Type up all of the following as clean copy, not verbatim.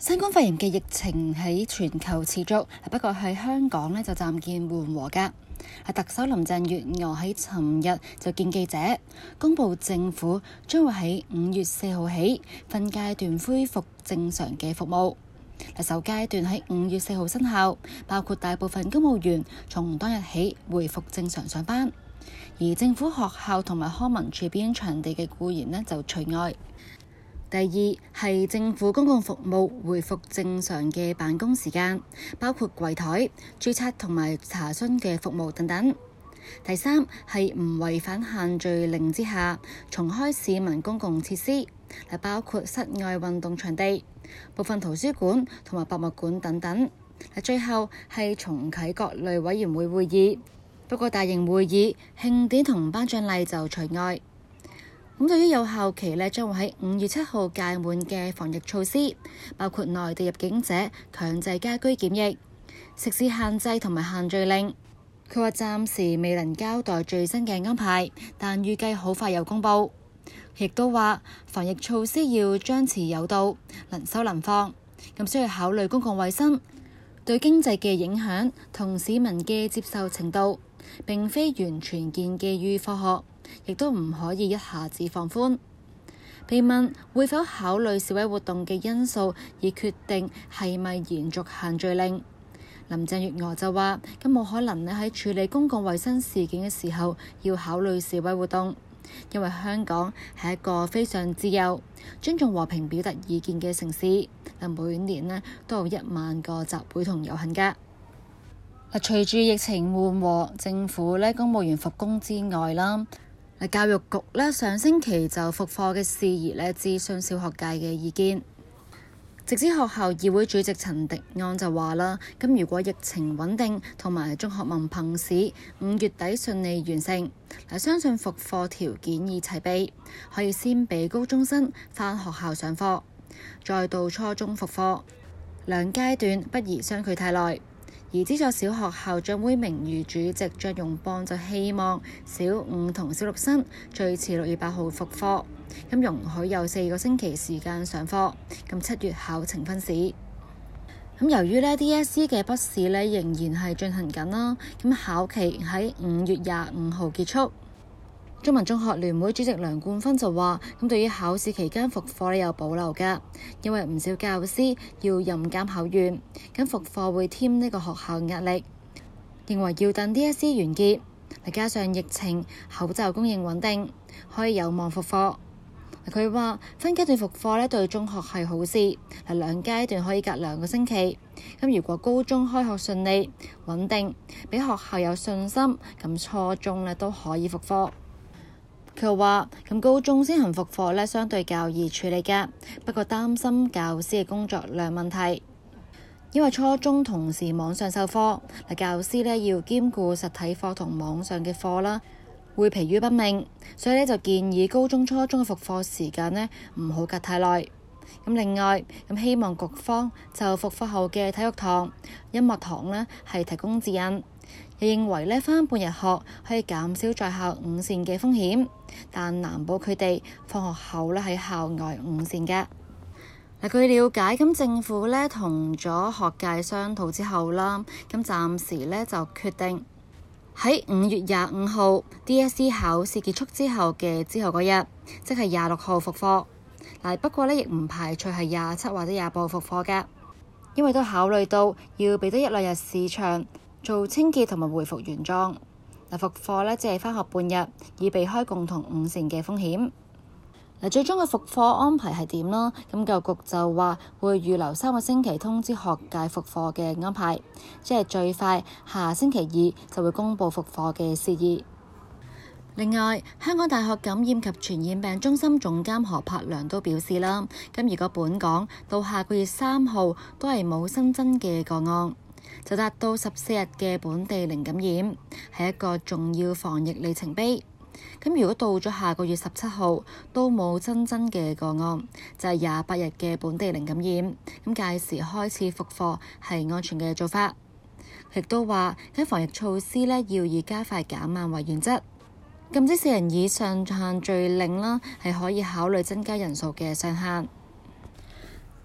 新冠肺炎嘅疫情喺全球持續，不過喺香港就暫見緩和㗎。特首林鄭月娥喺尋日就見記者，公布政府將會喺5月4號起分階段恢復正常嘅服務。首階段喺5月4號生效，包括大部分公務員從當日起恢復正常上班，而政府學校同埋康文署表演場地嘅僱員就除外。第二係政府公共服務恢復正常嘅辦公時間，包括櫃台、註冊同埋查詢嘅服務等等。第三係唔違反限聚令之下重開市民公共設施，包括室外運動場地、部分圖書館同埋博物館等等。最後係重啟各類委員會會議，不過大型會議、慶典同頒獎禮就除外。咁對於有效期將會喺5月7號屆滿嘅防疫措施，包括內地入境者強制家居檢疫、食肆限制同埋限聚令。佢話暫時未能交代最新嘅安排，但預計好快有公佈。亦都話防疫措施要張弛有度，能收能放，咁需要考慮公共衛生對經濟嘅影響同市民嘅接受程度，並非完全建基於科學，亦都唔可以一下子放寬。被問會否考慮示威活動嘅因素而決定係咪延續限聚令，林鄭月娥就話：咁冇可能喺處理公共衛生事件嘅時候要考慮示威活動，因為香港係一個非常自由、尊重和平表達意見嘅城市，每年都有1萬個集會同遊行㗎。隨住疫情緩和，政府公務員復工之外啦，教育局上星期就復課嘅事宜諮詢小學界嘅意見。直資學校議會主席陳迪安就話啦，咁如果疫情穩定同埋中學文憑試5月底順利完成，相信復課條件已齊備，可以先俾高中生返學校上課，再到初中復課，兩階段不宜相距太耐。而資助小學校長會名譽主席張勇邦就希望小5同小6生最遲6月8號復課，咁容許有4個星期時間上課，咁7月考呈分試。咁由於DSE 嘅筆試仍然係進行緊啦，咁考期喺5月25號結束。中文中學聯會主席梁冠芬就話：咁對於考試期間復課有保留㗎，因為唔少教師要任監考完，咁復課會添呢個學校壓力，認為要等 DSE 完結，加上疫情口罩供應穩定，可以有望復課。佢話分階段復課對中學係好事，兩階段可以隔2個星期。咁如果高中開學順利穩定，俾學校有信心，咁初中都可以復課。佢話咁高中先行復課相對較易處理㗎，不過擔心教師嘅工作量問題，因為初中同時網上授課，教師要兼顧實體課同網上嘅課啦，會疲於奔命，所以就建議高中初中嘅復課時間唔好隔太耐。咁另外希望局方就復課後嘅體育堂、音樂堂係提供指引。又認為返半日學可以減少在校午膳嘅風險，但難保佢哋放學後喺校外午膳嘅。據了解，咁政府同咗學界商討之後啦，咁暫時就決定喺5月25號 DSE 考試結束之後嗰日，即係26號復課。不過亦唔排除係27或者28號復課嘅，因為都考慮到要俾多1-2日市場做清潔同埋回復原狀。復課只係返學半日，以避開共同午膳嘅風險。最終嘅復課安排係點啦？咁教育局就話會預留3個星期通知學界復課嘅安排，即係最快下星期2就會公佈復課嘅事宜。另外，香港大學感染及傳染病中心總監何柏良都表示啦，咁如果本港到下個月3號都係冇新增嘅個案，就達到14日嘅本地零感染，係一個重要防疫里程碑。咁如果到咗下個月17號都冇新增嘅個案，就係28日嘅本地零感染，咁屆時開始復課係安全嘅做法。亦都話喺防疫措施要以加快減慢為原則，禁止4人以上限聚令啦，係可以考慮增加人數嘅上限。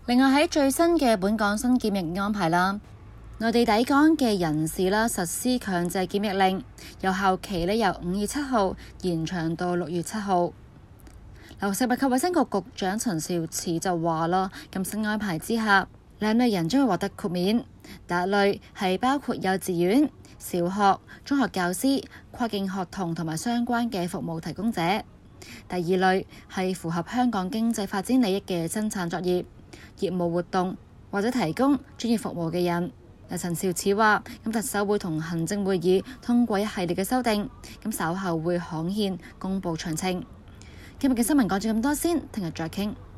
另外喺最新嘅本港新檢疫安排啦，內地抵港嘅人士啦，實施強制檢疫令，有效期呢由5月7號延長到6月7號。食物及衛生局局長陳肇始就話啦，咁新安排之下，2類人將會獲得豁免。第一類係包括幼稚園、小學、中學教師、跨境學童同埋相關嘅服務提供者。第二類係符合香港經濟發展利益嘅生產作業、業務活動或者提供專業服務嘅人。陳肇始話，特首會同行政會議通過一系列嘅修訂，稍後會刊憲公佈詳情。今日嘅新聞講咗咁多先，聽日再傾。